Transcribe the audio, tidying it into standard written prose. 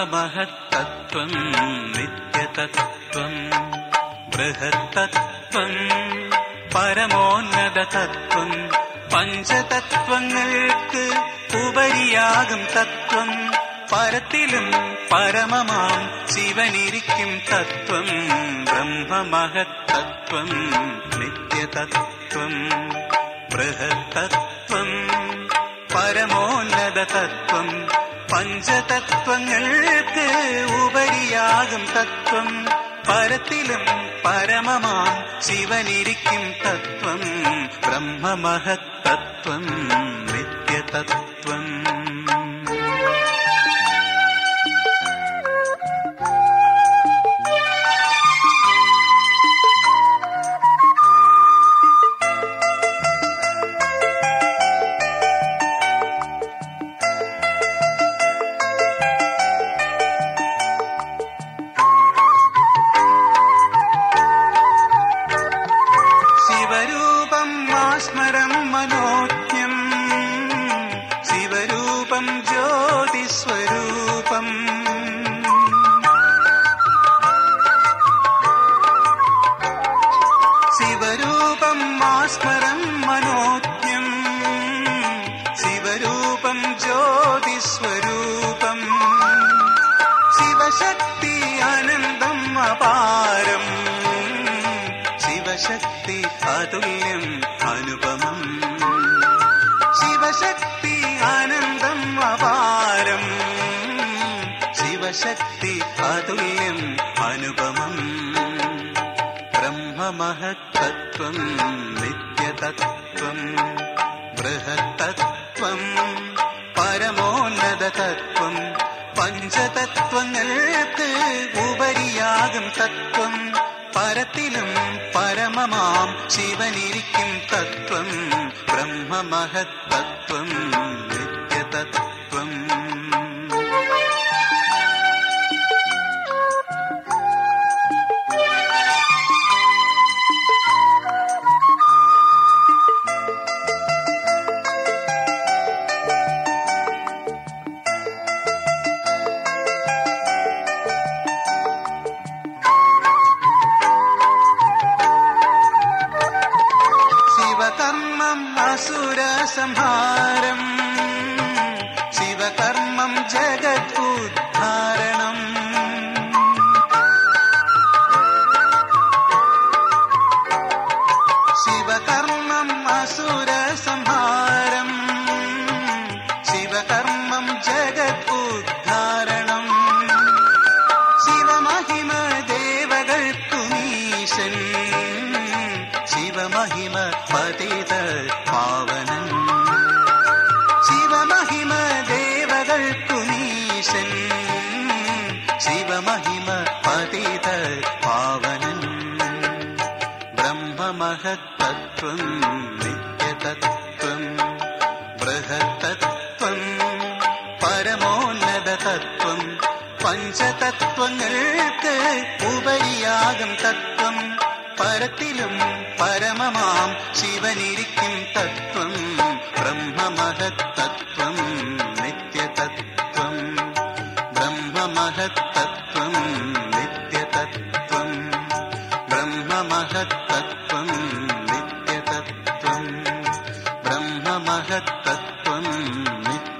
ബ്രഹ്മമഹത്തത്വം നിത്യതത്വം ബൃഹത്തത്വം പരമോന്നതതത്വം പഞ്ചതത്വങ്ങൾക്ക് ഉപരിയാകും തത്വം പരത്തിലും പരമമാം ശിവനിരിക്കും തത്വം ബ്രഹ്മമഹത്തത്വം നിത്യതത്വം ബൃഹത്തത്വം പരമോന്നതതത്വം പഞ്ചതത്വങ്ങൾക്ക് ഉപരിയാകും തത്വം പരത്തിലും പരമമാം ശിവനിരിക്കും തത്വം ബ്രഹ്മമഹത്തത്വം നിത്യതത്വം. ശിവരൂപം മാസ്മരം മനോജ്ഞം ശിവരൂപം ജ്യോതിസ്വരൂപം ശിവരൂപം മാസ്മരം മനോജ്ഞം ശിവരൂപം ജ്യോതിസ്വരൂപം ശിവശക്തി അനന്തം അപാരം ശിവശക്തി അതുല്യം അനുപമം ശിവശക്തി ആനന്ദം അപാരം ശിവശക്തി അതുല്യം അനുപമം ബ്രഹ്മമഹത്തത്വം നിത്യതത്വം ബൃഹത്തത്വം പരമോന്നതതത്വം പഞ്ചതത്വങ്ങൾക്ക് ഉപരിയാകും തത്വം പരത്തിലും പരമമാം ശിവനിരിക്കും തത്വം ബ്രഹ്മമഹത്തത്വം നിത്യതത്വം. ശിവകർമ്മം അസുരസംഹാരം ശിവകർമ്മം ജഗതുദ്ധാരണം ശിവകർമ്മം അസുരസംഹാരം ശിവകർമ്മം ജഗതുദ്ധാരണം ശിവമഹിമ ദേവകൾക്കുമീശൻ ശിവമഹിമ പതിത പാവനൻ ശിവമഹിമ ദേവകൾക്കുമീശൻ ശിവമഹിമ പതിത പാവനൻ ബ്രഹ്മമഹത്തത്വം നിത്യതത്വം ബൃഹത്തത്വം പരമോന്നതതത്വം പഞ്ചതത്വങ്ങൾക്ക് ഉപരിയാകും തത്വം പരത്തിലും പരമമാം ശിവനിരിക്കും തത്വം ബ്രഹ്മമഹത്തത്വം നിത്യതത്വം ബ്രഹ്മമഹത്തത്വം നിത്യതത്വം ബ്രഹ്മമഹത്തത്വം നിത്യതത്വം ബ്രഹ്മമഹത്തത്വം നിത്യതത്വം.